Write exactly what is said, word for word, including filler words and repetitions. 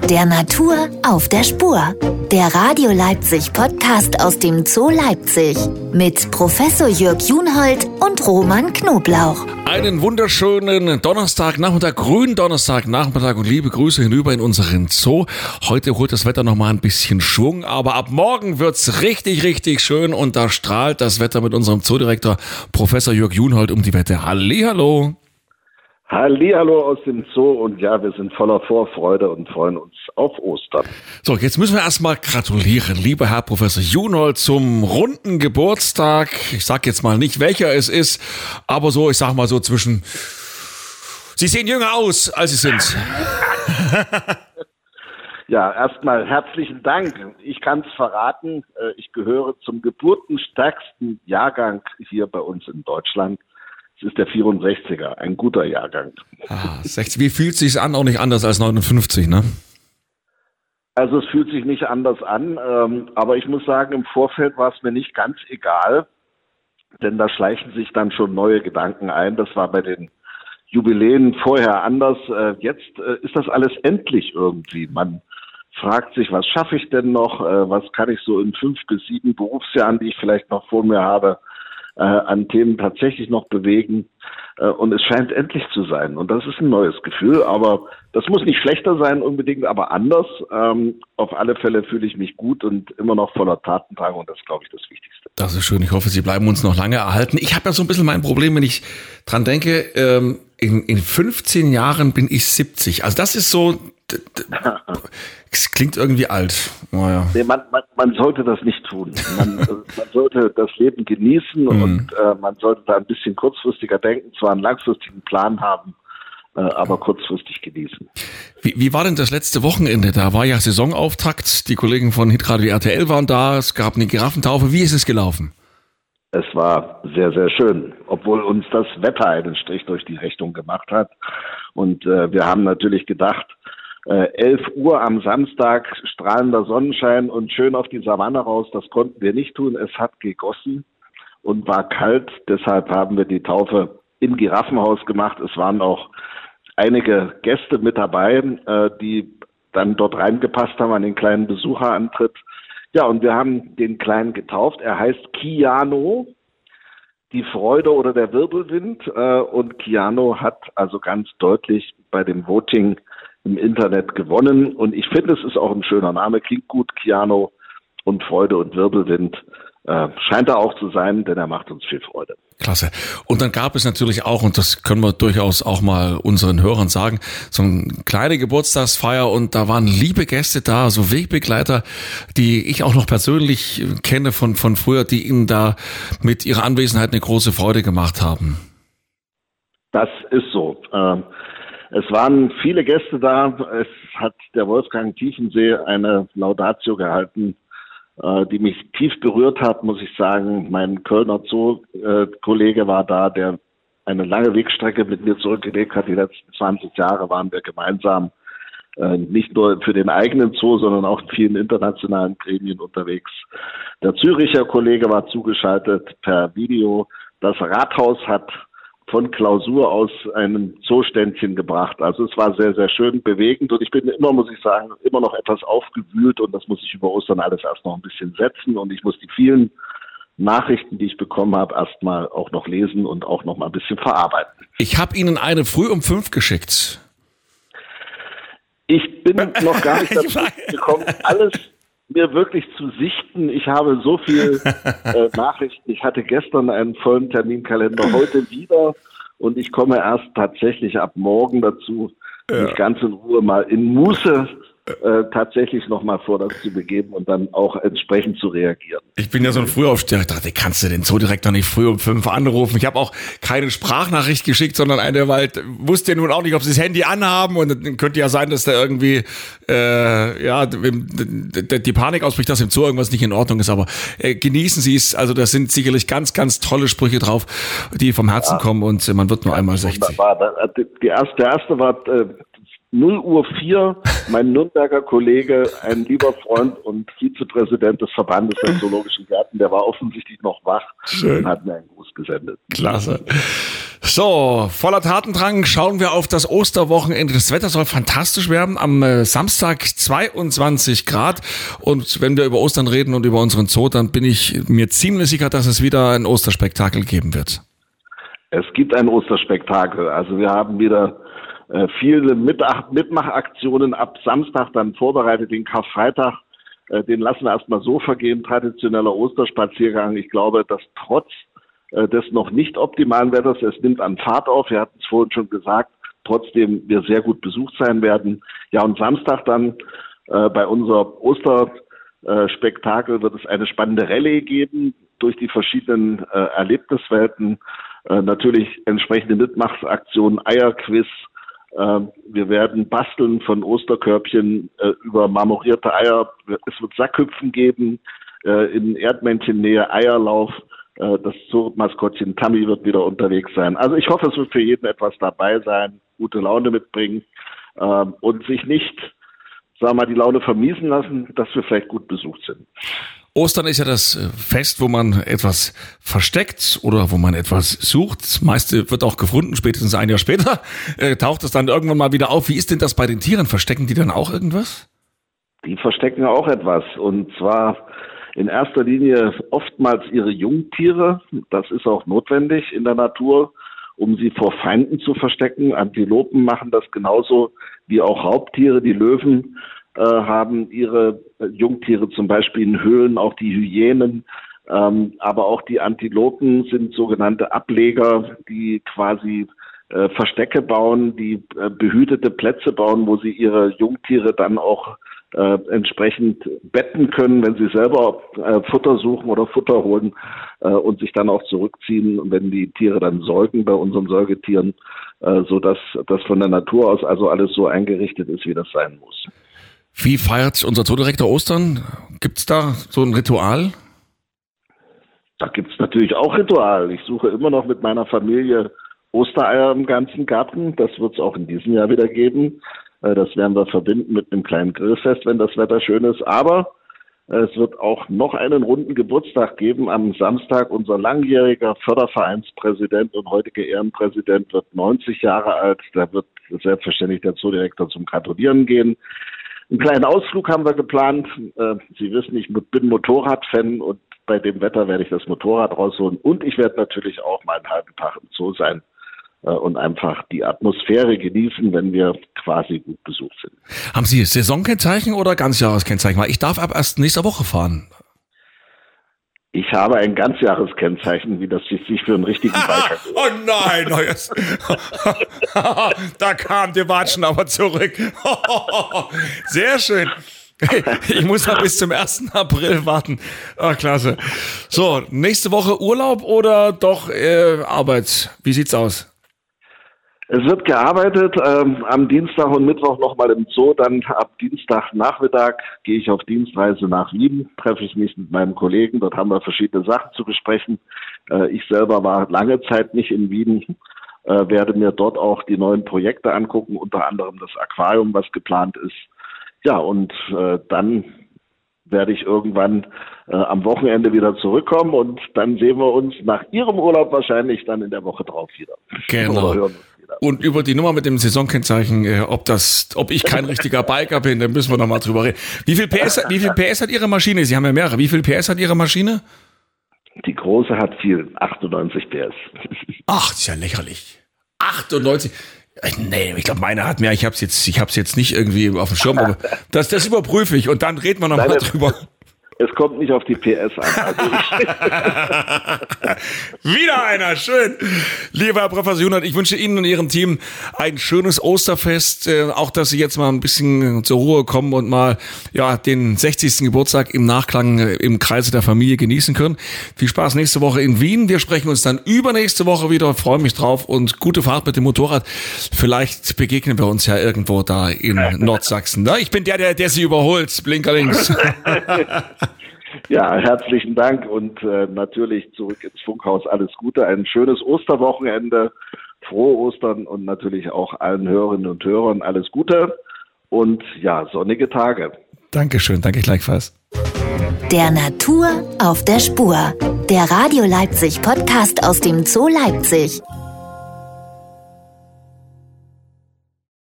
Der Natur auf der Spur. Der Radio Leipzig Podcast aus dem Zoo Leipzig mit Professor Jörg Junhold und Roman Knoblauch. Einen wunderschönen Donnerstagnachmittag, grünen Donnerstagnachmittag und liebe Grüße hinüber in unseren Zoo. Heute holt das Wetter noch mal ein bisschen Schwung, aber ab morgen wird's richtig, richtig schön und da strahlt das Wetter mit unserem Zoodirektor Professor Jörg Junhold um die Wette. Hallihallo! Hallihallo aus dem Zoo und ja, wir sind voller Vorfreude und freuen uns auf Ostern. So, jetzt müssen wir erstmal gratulieren, lieber Herr Professor Junhold, zum runden Geburtstag. Ich sag jetzt mal nicht, welcher es ist, aber so, ich sag mal so zwischen... Sie sehen jünger aus, als Sie sind. Ja, erstmal herzlichen Dank. Ich kann es verraten, ich gehöre zum geburtenstärksten Jahrgang hier bei uns in Deutschland. Es ist der vierundsechziger, ein guter Jahrgang. Ah, sechzig. Wie fühlt es sich an? Auch nicht anders als neunundfünfzig, ne? Also es fühlt sich nicht anders an, ähm, aber ich muss sagen, im Vorfeld war es mir nicht ganz egal, denn da schleichen sich dann schon neue Gedanken ein. Das war bei den Jubiläen vorher anders. Äh, jetzt äh, ist das alles endlich irgendwie. Man fragt sich, was schaffe ich denn noch? Äh, was kann ich so in fünf bis sieben Berufsjahren, die ich vielleicht noch vor mir habe, Äh, an Themen tatsächlich noch bewegen äh, und es scheint endlich zu sein und das ist ein neues Gefühl, aber das muss nicht schlechter sein unbedingt, aber anders. Ähm, auf alle Fälle fühle ich mich gut und immer noch voller Tatendrang und das ist, glaube ich, das Wichtigste. Das ist schön, ich hoffe, Sie bleiben uns noch lange erhalten. Ich habe ja so ein bisschen mein Problem, wenn ich dran denke, ähm, in, in fünfzehn Jahren bin ich siebzig, also das ist so... Es klingt irgendwie alt. Oh ja. Nee, man, man, man sollte das nicht tun. Man, man sollte das Leben genießen mm. und äh, man sollte da ein bisschen kurzfristiger denken, zwar einen langfristigen Plan haben, äh, aber kurzfristig genießen. Wie, wie war denn das letzte Wochenende? Da war ja Saisonauftakt, die Kollegen von Hitradio R T L waren da, es gab eine Giraffentaufe. Wie ist es gelaufen? Es war sehr, sehr schön, obwohl uns das Wetter einen Strich durch die Rechnung gemacht hat. Und äh, wir haben natürlich gedacht, elf Uhr am Samstag, strahlender Sonnenschein und schön auf die Savanne raus. Das konnten wir nicht tun. Es hat gegossen und war kalt. Deshalb haben wir die Taufe im Giraffenhaus gemacht. Es waren auch einige Gäste mit dabei, die dann dort reingepasst haben an den kleinen Besucherantritt. Ja, und wir haben den Kleinen getauft. Er heißt Kiano, die Freude oder der Wirbelwind. Und Kiano hat also ganz deutlich bei dem Voting im Internet gewonnen und ich finde, es ist auch ein schöner Name, klingt gut, Kiano und Freude und Wirbelwind. Äh, scheint er auch zu sein, denn er macht uns viel Freude. Klasse. Und dann gab es natürlich auch, und das können wir durchaus auch mal unseren Hörern sagen, so eine kleine Geburtstagsfeier und da waren liebe Gäste da, so Wegbegleiter, die ich auch noch persönlich kenne von, von früher, die Ihnen da mit ihrer Anwesenheit eine große Freude gemacht haben. Das ist so. Ähm, Es waren viele Gäste da. Es hat der Wolfgang Tiefensee eine Laudatio gehalten, die mich tief berührt hat, muss ich sagen. Mein Kölner Zoo-Kollege war da, der eine lange Wegstrecke mit mir zurückgelegt hat. Die letzten zwanzig Jahre waren wir gemeinsam nicht nur für den eigenen Zoo, sondern auch in vielen internationalen Gremien unterwegs. Der Züricher Kollege war zugeschaltet per Video. Das Rathaus hat von Klausur aus einem Zooständchen gebracht. Also es war sehr, sehr schön bewegend und ich bin immer, muss ich sagen, immer noch etwas aufgewühlt und das muss ich über Ostern alles erst noch ein bisschen setzen und ich muss die vielen Nachrichten, die ich bekommen habe, erstmal auch noch lesen und auch noch mal ein bisschen verarbeiten. Ich habe Ihnen eine früh um fünf geschickt. Ich bin noch gar nicht dazu gekommen, alles mir wirklich zu sichten. Ich habe so viel äh, Nachrichten. Ich hatte gestern einen vollen Terminkalender, heute wieder und ich komme erst tatsächlich ab morgen dazu, ja. mich ganz in Ruhe mal in Muße äh, tatsächlich nochmal vor das zu begeben und dann auch entsprechend zu reagieren. Ich bin ja so ein Frühaufsteher. Ich dachte, kannst du den Zoodirektor nicht früh um fünf anrufen? Ich habe auch keine Sprachnachricht geschickt, sondern eine, weil ich wusste ja nun auch nicht, ob sie das Handy anhaben und dann könnte ja sein, dass da irgendwie äh, ja die Panik ausbricht, dass im Zoo irgendwas nicht in Ordnung ist. Aber äh, genießen Sie es. Also da sind sicherlich ganz, ganz tolle Sprüche drauf, die vom Herzen ja. kommen und man wird nur einmal sechzig. Wunderbar. Die erste, der erste war äh, null Uhr vier mein Nürnberger Kollege, ein lieber Freund und Vizepräsident des Verbandes der Zoologischen Gärten, der war offensichtlich noch wach Schön. Und hat mir einen Gruß gesendet. Klasse. So, voller Tatendrang schauen wir auf das Osterwochenende. Das Wetter soll fantastisch werden. Am äh, Samstag zweiundzwanzig Grad. Und wenn wir über Ostern reden und über unseren Zoo, dann bin ich mir ziemlich sicher, dass es wieder ein Osterspektakel geben wird. Es gibt ein Osterspektakel. Also wir haben wieder äh, viele Mit- Mitmachaktionen ab Samstag dann vorbereitet. Den Karfreitag, äh, den lassen wir erstmal so vergehen. Traditioneller Osterspaziergang. Ich glaube, dass trotz äh, des noch nicht optimalen Wetters, es nimmt an Fahrt auf. Wir hatten es vorhin schon gesagt. Trotzdem wir sehr gut besucht sein werden. Ja, und Samstag dann äh, bei unser Osterspektakel wird es eine spannende Rallye geben durch die verschiedenen äh, Erlebniswelten. Äh, natürlich entsprechende Mitmachaktionen, Eierquiz. Äh, wir werden basteln von Osterkörbchen äh, über marmorierte Eier. Es wird Sackhüpfen geben, äh, in Erdmännchennähe Eierlauf. Äh, das Zoo-Maskottchen Tammy wird wieder unterwegs sein. Also ich hoffe, es wird für jeden etwas dabei sein, gute Laune mitbringen äh, und sich nicht, sagen wir mal, die Laune vermiesen lassen, dass wir vielleicht gut besucht sind. Ostern ist ja das Fest, wo man etwas versteckt oder wo man etwas sucht. Das meiste wird auch gefunden, spätestens ein Jahr später äh, taucht es dann irgendwann mal wieder auf. Wie ist denn das bei den Tieren? Verstecken die dann auch irgendwas? Die verstecken auch etwas, und zwar in erster Linie oftmals ihre Jungtiere. Das ist auch notwendig in der Natur, um sie vor Feinden zu verstecken. Antilopen machen das genauso wie auch Raubtiere. Die Löwen äh, haben ihre Jungtiere zum Beispiel in Höhlen, auch die Hyänen. Ähm, aber auch die Antilopen sind sogenannte Ableger, die quasi äh, Verstecke bauen, die äh, behütete Plätze bauen, wo sie ihre Jungtiere dann auch äh, entsprechend betten können, wenn sie selber äh, Futter suchen oder Futter holen äh, und sich dann auch zurückziehen, wenn die Tiere dann säugen bei unseren Säugetieren, äh, so dass das von der Natur aus also alles so eingerichtet ist, wie das sein muss. Wie feiert unser Zoodirektor Ostern? Gibt's da so ein Ritual? Da gibt's natürlich auch Ritual. Ich suche immer noch mit meiner Familie Ostereier im ganzen Garten. Das wird's auch in diesem Jahr wieder geben. Das werden wir verbinden mit einem kleinen Grillfest, wenn das Wetter schön ist. Aber es wird auch noch einen runden Geburtstag geben am Samstag. Unser langjähriger Fördervereinspräsident und heutiger Ehrenpräsident wird neunzig Jahre alt. Da wird selbstverständlich der Zoodirektor zum Gratulieren gehen. Einen kleinen Ausflug haben wir geplant. Sie wissen, ich bin Motorradfan und bei dem Wetter werde ich das Motorrad rausholen. Und ich werde natürlich auch mal einen halben Tag im Zoo sein und einfach die Atmosphäre genießen, wenn wir quasi gut besucht sind. Haben Sie Saisonkennzeichen oder Ganzjahreskennzeichen? Weil ich darf ab erst nächste Woche fahren. Ich habe ein Ganzjahreskennzeichen, wie das sich für einen richtigen Biker gehört. Oh nein, oh yes. Da kam der Watschen aber zurück. Sehr schön. Ich muss mal bis zum ersten April warten. Ah, klasse. So, nächste Woche Urlaub oder doch äh, Arbeit? Wie sieht's aus? Es wird gearbeitet, ähm, am Dienstag und Mittwoch nochmal im Zoo, dann ab Dienstagnachmittag gehe ich auf Dienstreise nach Wien, treffe ich mich mit meinem Kollegen, dort haben wir verschiedene Sachen zu besprechen. Äh, ich selber war lange Zeit nicht in Wien, äh, werde mir dort auch die neuen Projekte angucken, unter anderem das Aquarium, was geplant ist. Ja, und äh, dann werde ich irgendwann äh, am Wochenende wieder zurückkommen und dann sehen wir uns nach Ihrem Urlaub wahrscheinlich dann in der Woche drauf wieder. Genau. Und über die Nummer mit dem Saisonkennzeichen, äh, ob das, ob ich kein richtiger Biker bin, dann müssen wir noch mal drüber reden. Wie viel P S, wie viel P S hat Ihre Maschine? Sie haben ja mehrere. Wie viel P S hat Ihre Maschine? Die große hat viel, achtundneunzig P S. Ach, das ist ja lächerlich. achtundneunzig. Nee, ich glaube, meine hat mehr. Ich habe es jetzt, ich habe es jetzt nicht irgendwie auf dem Schirm. Aber das, das überprüfe ich und dann reden wir noch Nein, mal drüber. Es kommt nicht auf die P S an. Also Wieder einer, schön. Lieber Herr Professor Junert, ich wünsche Ihnen und Ihrem Team ein schönes Osterfest. Äh, auch, dass Sie jetzt mal ein bisschen zur Ruhe kommen und mal ja den sechzigsten Geburtstag im Nachklang äh, im Kreise der Familie genießen können. Viel Spaß nächste Woche in Wien. Wir sprechen uns dann übernächste Woche wieder. Freue mich drauf und gute Fahrt mit dem Motorrad. Vielleicht begegnen wir uns ja irgendwo da in Nordsachsen. Na, ich bin der, der, der Sie überholt. Blinker links. Ja, herzlichen Dank und äh, natürlich zurück ins Funkhaus. Alles Gute, ein schönes Osterwochenende, frohe Ostern und natürlich auch allen Hörerinnen und Hörern alles Gute. und ja, sonnige Tage. Dankeschön, danke gleichfalls. Der Natur auf der Spur. Der Radio Leipzig Podcast aus dem Zoo Leipzig.